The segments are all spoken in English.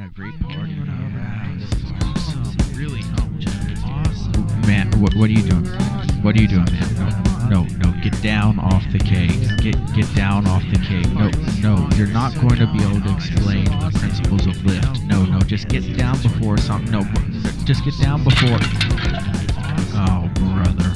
great party. Really awesome. Man, what are you doing? What are you doing, man? No, get down off the cake. Get down off the cake. No, you're not going to be able to explain the principles of lift. No, just get down before something. No, just get down before. Oh, brother.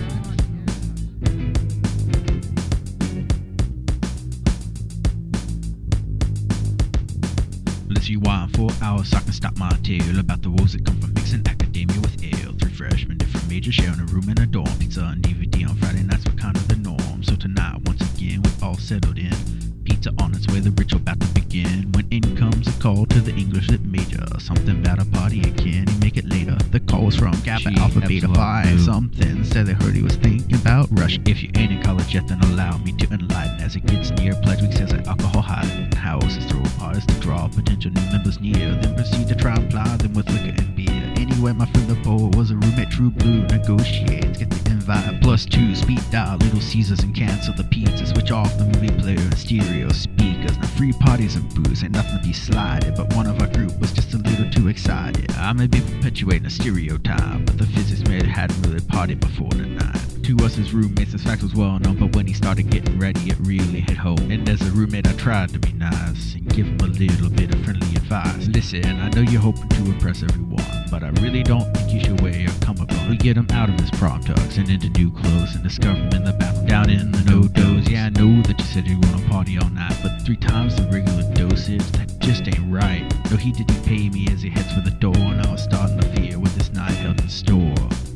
Let's rewind 4 hours so I can stop my tale about the woes that come from mixing academia with ale. 3 freshmen, different majors, sharing a room in a dorm. Pizza and DVD on Friday nights were kind of the norm. So tonight, once again, we're all settled in. Pizza on its way, the ritual about to begin. When in comes a call to the English lit major. Something about a party and can he make it later? The call was from Kappa Alpha Beta Phi. Something said they heard he was thinking about rush. If you ain't in college yet, then allow me to enlighten. As it gets near, Pledge Week says that alcohol hiding. Houses throw parties to draw potential new members near. Then proceed to try and ply them with liquor and beer. Anyway, my friend the poet was a roommate, True Blue. Negotiates, get the invite, +2, speed dial, Little Caesars and cancel the pizza. Switch off the movie player and stereo speakers. Now free parties and booze, ain't nothing to be slided. But one of our group was just a little too excited. I may be perpetuating a stereotype, but the physics mate hadn't really partied before tonight. To us as roommates, this fact was well known, but when he started getting ready, it really hit home. And as a roommate, I tried to be nice and give him a little bit of friendly advice. Listen, I know you're hoping to impress everyone, but I really don't think you should wear your cummerbund. We get him out of his prom tux and into new clothes and discover him in the bathroom down in the no-dos. Yeah, I know that you said you want to party all night, but 3 times the regular dosage, that just ain't right. No, he didn't pay me as he heads for the door, and I was starting to fear what this night held in store.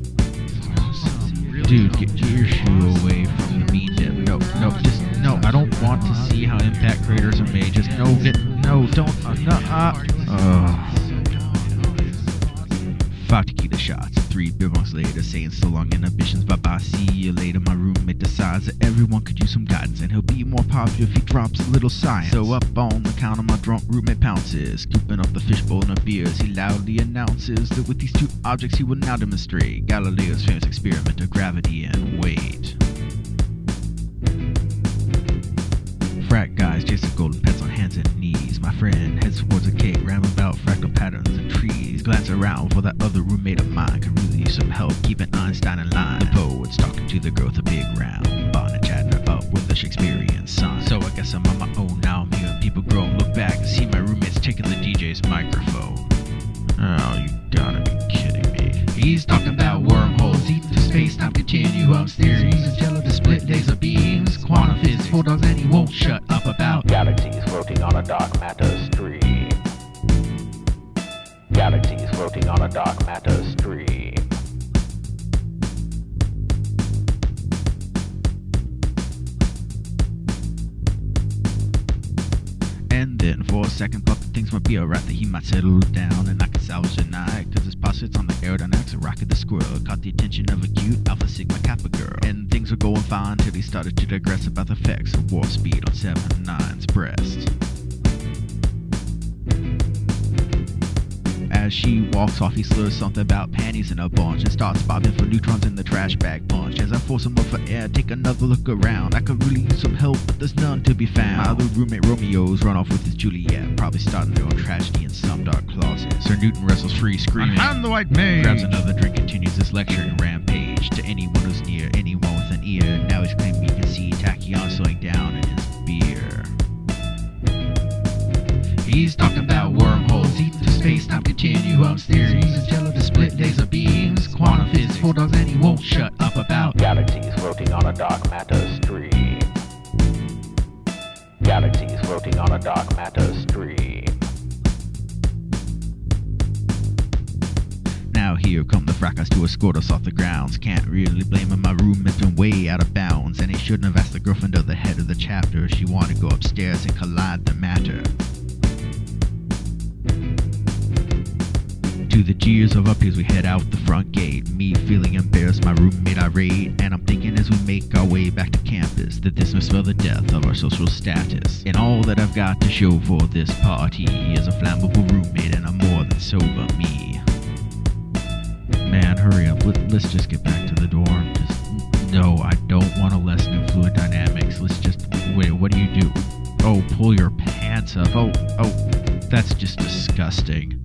Dude, get your shoe away from the meat dip. No, I don't want to see how impact craters are made. Just don't. 5 tequila shots, 3 beer months later, saying so long inhibitions, bye-bye, see you later. My roommate decides that everyone could use some guidance, and he'll be more popular if he drops a little science. So up on the counter, my drunk roommate pounces, scooping up the fishbowl of beers. He loudly announces that with these 2 objects he will now demonstrate Galileo's famous experiment of gravity and weight. Frat guys chase a golden pets on hands and knees. My friend heads towards a cake, rambling about fractal patterns and trees. Glance around for that other roommate of mine could really use some help keeping Einstein in line. The poet's talking to the girl with a big round bond and chatting her up with a Shakespearean sign. So I guess I'm on my own now. I'm hearing people grow and look back and see my roommate's taking the DJ's microphone. Oh, you gotta be kidding me. He's talking about wormholes, deep into space, time continuums, theories, and jello to split laser beams, quantum physics, bulldogs, and he won't shut up about galaxies floating on a dark matter stream. Galaxies floating on a dark matter stream. And then for a second thought that things might be alright, that he might settle down and I can salvage the night. Cause his posits on the aerodynamics of Rocket the Squirrel caught the attention of a cute Alpha Sigma Kappa girl. And things were going fine till he started to digress about the effects of warp speed on 7-9's breast. As she walks off, he slurs something about panties in a bunch and starts bobbing for neutrons in the trash bag bunch. As I force him up for air, take another look around. I could really use some help, but there's none to be found. My other roommate Romeo's run off with his Juliet, probably starting their own tragedy in some dark closet. Sir Newton wrestles free, screaming, "I'm the white mage!" Grabs another drink, continues his lecturing rampage to anyone who's near, anyone with an ear. Now he's claiming he can see Tachyon slowing down in his beer. He's talking about wormholes, deep into space, time continuums, theories, and jello to split laser beams, quantum physics, bulldogs, and he won't shut up about galaxies floating on a dark matter stream. Galaxies floating on a dark matter stream. Now here come the fracas to escort us off the grounds. Can't really blame him, my roommate's been way out of bounds, and he shouldn't have asked the girlfriend of the head of the chapter if she wanted to go upstairs and collide the matter. To the jeers of our peers we head out the front gate, me feeling embarrassed, my roommate irate, and I'm thinking as we make our way back to campus that this must spell the death of our social status. And all that I've got to show for this party is a flammable roommate and a more than sober me. Man, hurry up, let's just get back to the dorm. No, I don't want a lesson in fluid dynamics. Let's just, wait, what do you do? Oh, pull your pants up. Oh, that's just disgusting.